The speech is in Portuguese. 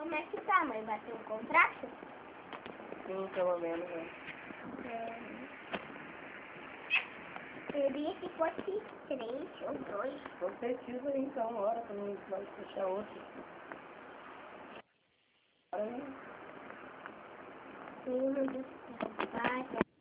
Como é que tá, mãe? Bateu um contrato? Sim, pelo menos, né? Queria que fosse 3 ou 2. Então precisa aí, então, hora pra não vai fechar outro. Meu Deus do céu.